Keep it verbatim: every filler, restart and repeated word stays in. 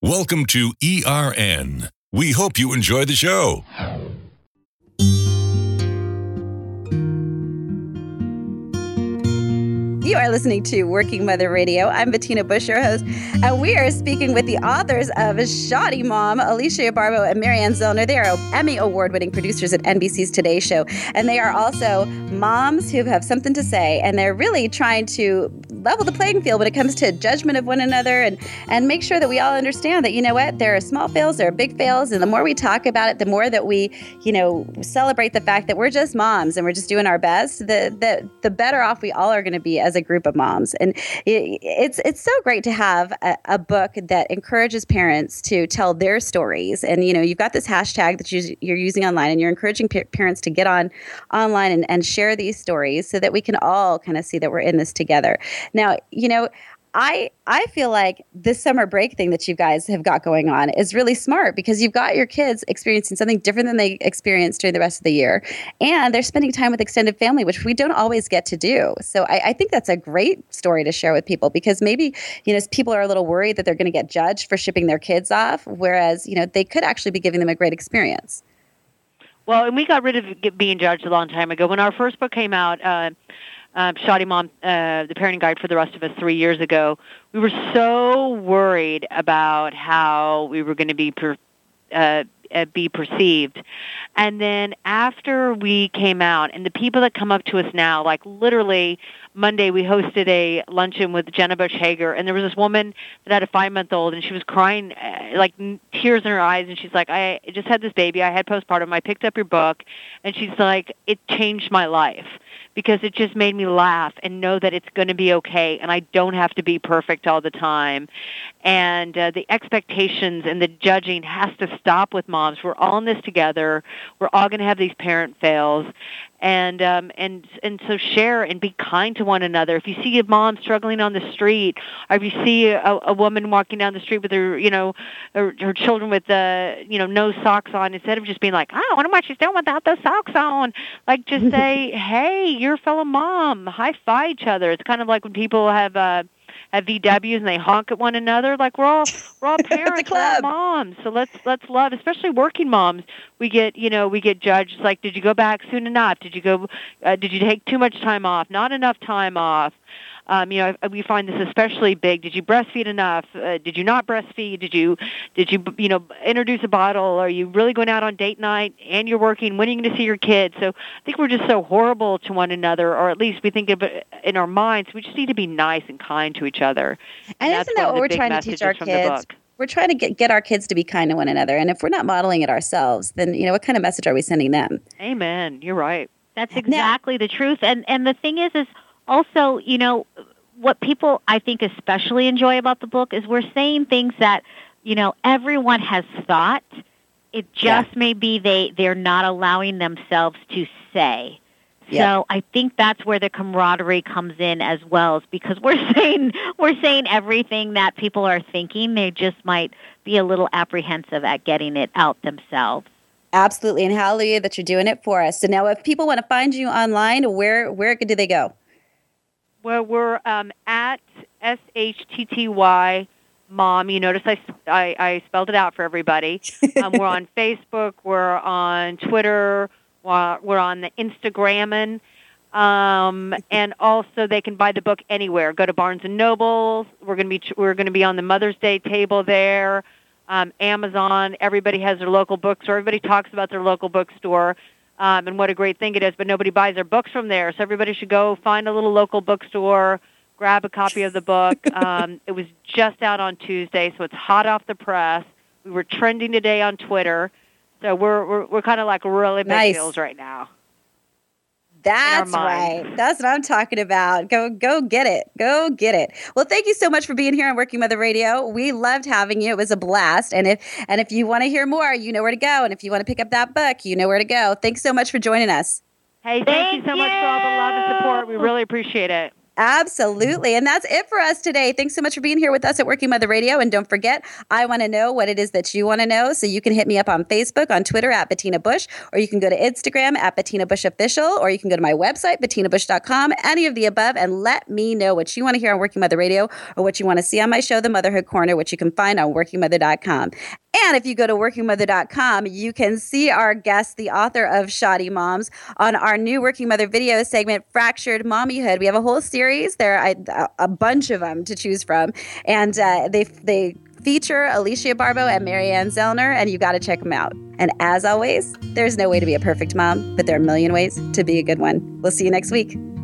Welcome to E R N. We hope you enjoy the show. You are listening to Working Mother Radio. I'm Bettina Bush, your host, and we are speaking with the authors of Shoddy Mom, Alicia Barbo and Marianne Zellner. They are Emmy Award-winning producers at N B C's Today Show, and they are also moms who have something to say, and they're really trying to level the playing field when it comes to judgment of one another and, and make sure that we all understand that, you know what, there are small fails, there are big fails, and the more we talk about it, the more that we, you know, celebrate the fact that we're just moms and we're just doing our best, the the, the better off we all are going to be as a group of moms. And it, it's it's so great to have a, a book that encourages parents to tell their stories. And, you know, you've got this hashtag that you, you're using online, and you're encouraging pa- parents to get on online and, and share these stories so that we can all kind of see that we're in this together. Now, you know, I I feel like this summer break thing that you guys have got going on is really smart because you've got your kids experiencing something different than they experience during the rest of the year. And they're spending time with extended family, which we don't always get to do. So I, I think that's a great story to share with people because maybe, you know, people are a little worried that they're going to get judged for shipping their kids off, whereas, you know, they could actually be giving them a great experience. Well, and we got rid of being judged a long time ago. When our first book came out, uh, Uh, Shoddy Mom, uh, the parenting guide for the rest of us three years ago, we were so worried about how we were going to be per, uh, uh, be perceived. And then after we came out, and the people that come up to us now, like literally Monday we hosted a luncheon with Jenna Bush Hager, and there was this woman that had a five-month-old, and she was crying, uh, like tears in her eyes, and she's like, I just had this baby, I had postpartum, I picked up your book, and she's like, it changed my life. Because it just made me laugh and know that it's going to be okay and I don't have to be perfect all the time. And uh, the expectations and the judging has to stop with moms. We're all in this together. We're all going to have these parent fails. And um, and and so share and be kind to one another. If you see a mom struggling on the street, or if you see a, a woman walking down the street with her, you know, her, her children with the, uh, you know, no socks on, instead of just being like, oh, I wonder what she's doing without those socks on, like just say, hey, you're a fellow mom. High five each other. It's kind of like when people have uh, have V Ws and they honk at one another. Like we're all we're all parents, we're all moms. So let's let's love, especially working moms. We get you know we get judged like, did you go back soon enough? Did you go? Uh, did you take too much time off? Not enough time off. Um, you know, we find this especially big. Did you breastfeed enough? Uh, did you not breastfeed? Did you, did you, you know, introduce a bottle? Are you really going out on date night and you're working? When are you going to see your kids? So I think we're just so horrible to one another, or at least we think of it in our minds. We just need to be nice and kind to each other. And, and isn't that what we're trying to teach our kids? We're trying to get, get our kids to be kind to one another. And if we're not modeling it ourselves, then, you know, what kind of message are we sending them? Amen. You're right. That's exactly now, the truth. And and the thing is, is also, you know, what people, I think, especially enjoy about the book is we're saying things that, you know, everyone has thought. It just yeah. may be they, they're not allowing themselves to say. Yeah. So I think that's where the camaraderie comes in as well, is because we're saying we're saying everything that people are thinking. They just might be a little apprehensive at getting it out themselves. Absolutely. And hallelujah that you're doing it for us. So now if people want to find you online, where where do they go? Well, we're um, at S H T T Y Mom. You notice I, I, I spelled it out for everybody. Um, we're on Facebook. We're on Twitter. We're, we're on the Instagramming. Um, and also they can buy the book anywhere. Go to Barnes and Noble. We're going to be we're going to be on the Mother's Day table there. Um, Amazon. Everybody has their local bookstore. Everybody talks about their local bookstore. Um, and what a great thing it is, but nobody buys their books from there. So everybody should go find a little local bookstore, grab a copy of the book. Um, it was just out on Tuesday, so it's hot off the press. We were trending today on Twitter, so we're we're, we're kind of like really big nice. deals right now. That's right. That's what I'm talking about. Go, go get it. Go get it. Well, thank you so much for being here on Working Mother Radio. We loved having you. It was a blast. And if and if you want to hear more, you know where to go. And if you want to pick up that book, you know where to go. Thanks so much for joining us. Hey, thank, thank you so you. much for all the love and support. We really appreciate it. Absolutely. And that's it for us today. Thanks so much for being here with us at Working Mother Radio. And don't forget, I want to know what it is that you want to know. So you can hit me up on Facebook, on Twitter at Bettina Bush, or you can go to Instagram at Bettina Bush Official, or you can go to my website, bettina bush dot com, any of the above, and let me know what you want to hear on Working Mother Radio or what you want to see on my show, The Motherhood Corner, which you can find on working mother dot com. And if you go to working mother dot com, you can see our guest, the author of Shoddy Moms, on our new Working Mother video segment, Fractured Mommyhood. We have a whole series. There are a bunch of them to choose from. And uh, they they feature Alicia Barbo and Marianne Zellner, and you got to check them out. And as always, there's no way to be a perfect mom, but there are a million ways to be a good one. We'll see you next week.